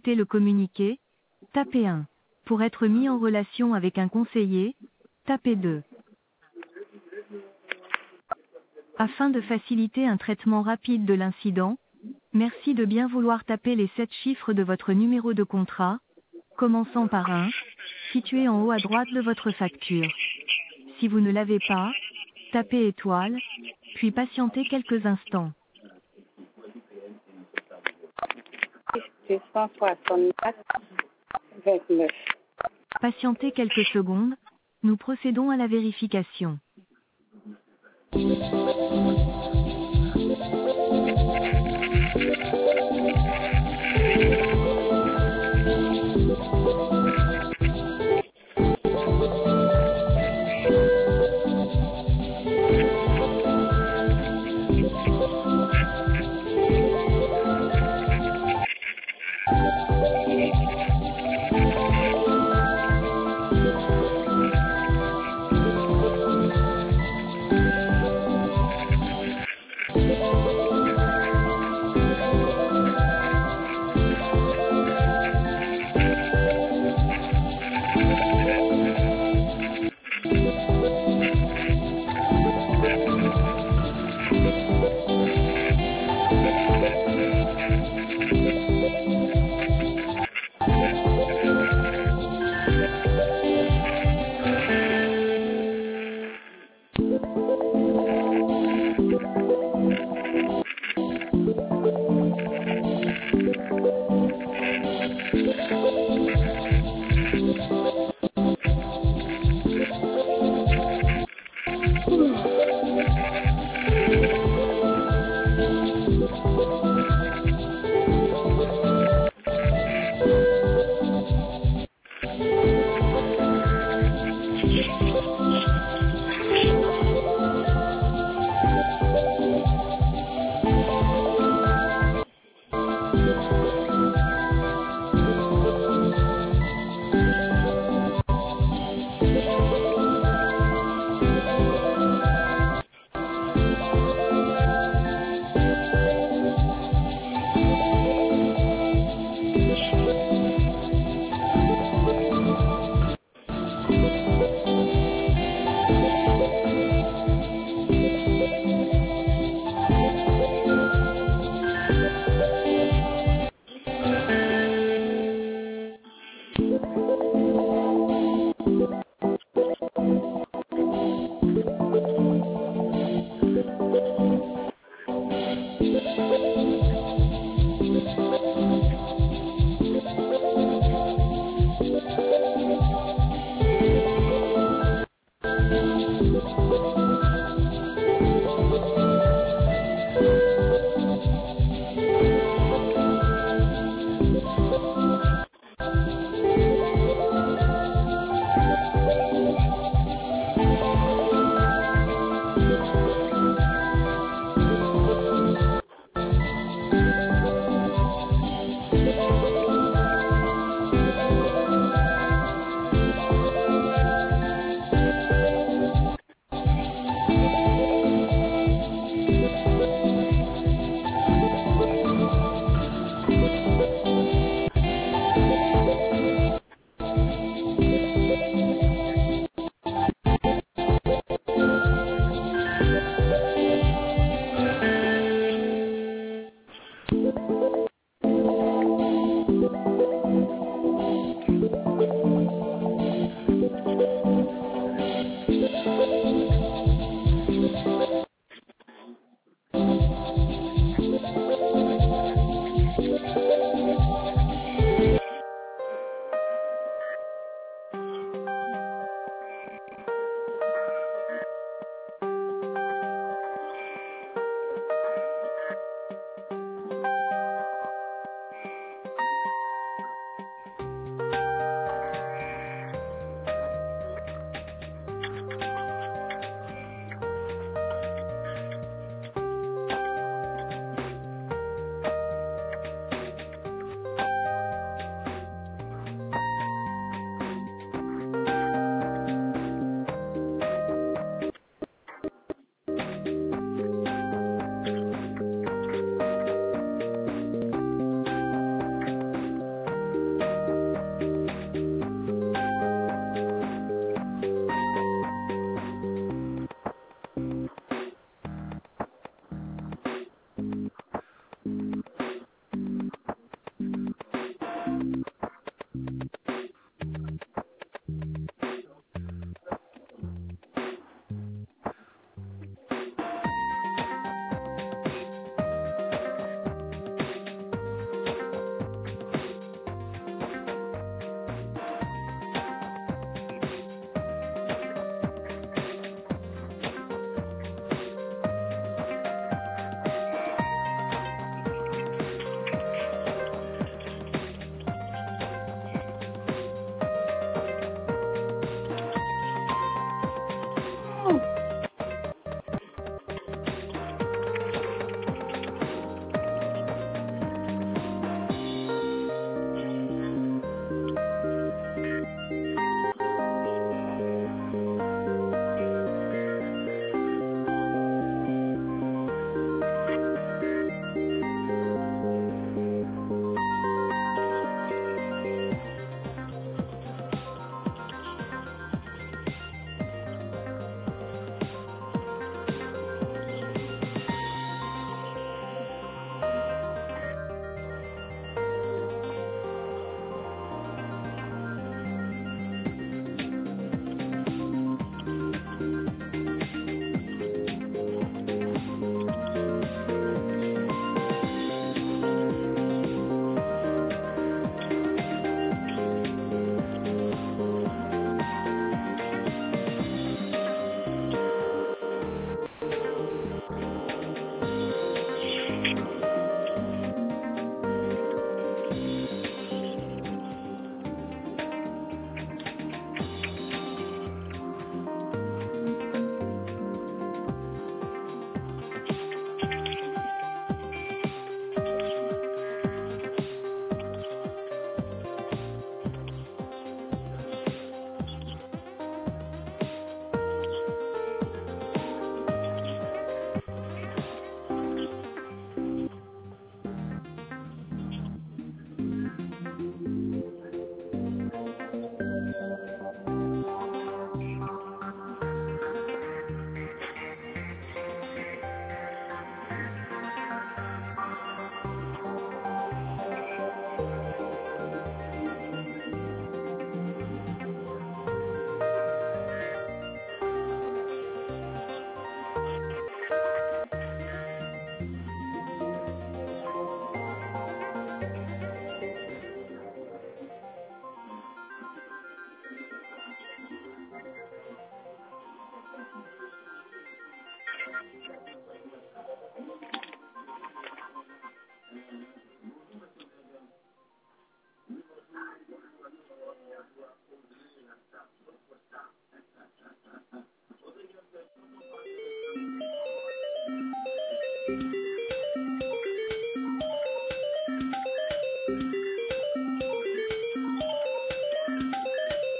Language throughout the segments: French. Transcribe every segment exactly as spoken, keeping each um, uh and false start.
souhaitez le communiquer, tapez un. Pour être mis en relation avec un conseiller, tapez deux. Afin de faciliter un traitement rapide de l'incident, merci de bien vouloir taper les sept chiffres de votre numéro de contrat, commençant par un, situé en haut à droite de votre facture. Si vous ne l'avez pas, tapez étoile, puis patientez quelques instants. C'est cent soixante-quatre vingt-neuf. Patientez quelques secondes, nous procédons à la vérification.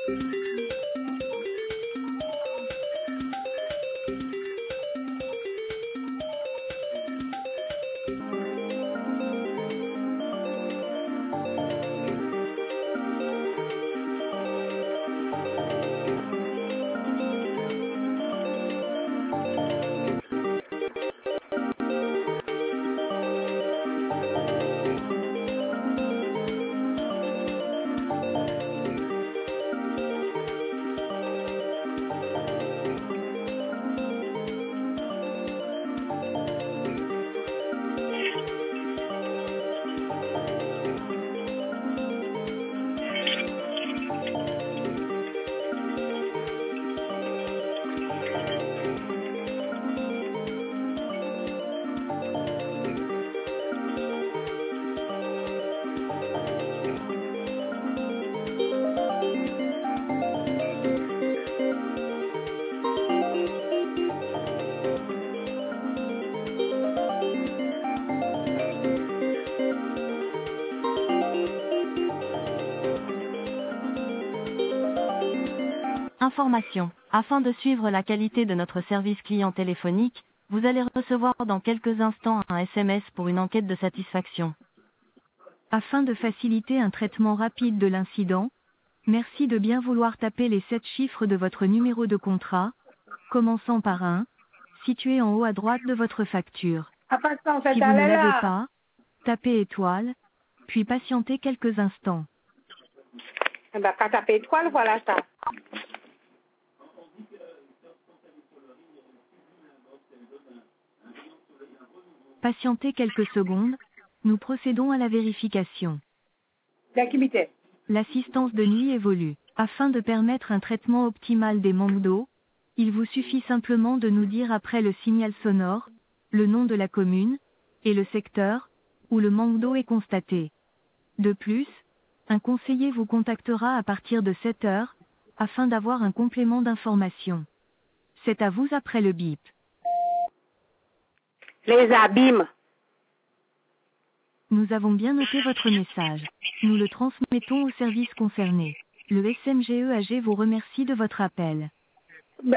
Information. Afin de suivre la qualité de notre service client téléphonique, vous allez recevoir dans quelques instants un S M S pour une enquête de satisfaction. Afin de faciliter un traitement rapide de l'incident, merci de bien vouloir taper les sept chiffres de votre numéro de contrat, commençant par un, situé en haut à droite de votre facture. Attention, Si c'est vous allé ne l'avez là. pas, tapez étoile, puis patientez quelques instants. Eh ben, quand taper étoile, voilà ça. Patientez quelques secondes, nous procédons à la vérification. L'activité. L'assistance de nuit évolue. Afin de permettre un traitement optimal des manques d'eau, il vous suffit simplement de nous dire après le signal sonore, le nom de la commune, et le secteur, où le manque d'eau est constaté. De plus, un conseiller vous contactera à partir de sept heures, afin d'avoir un complément d'information. C'est à vous après le bip. Les abîmes. Nous avons bien noté votre message. Nous le transmettons au service concerné. Le S M G E A G vous remercie de votre appel.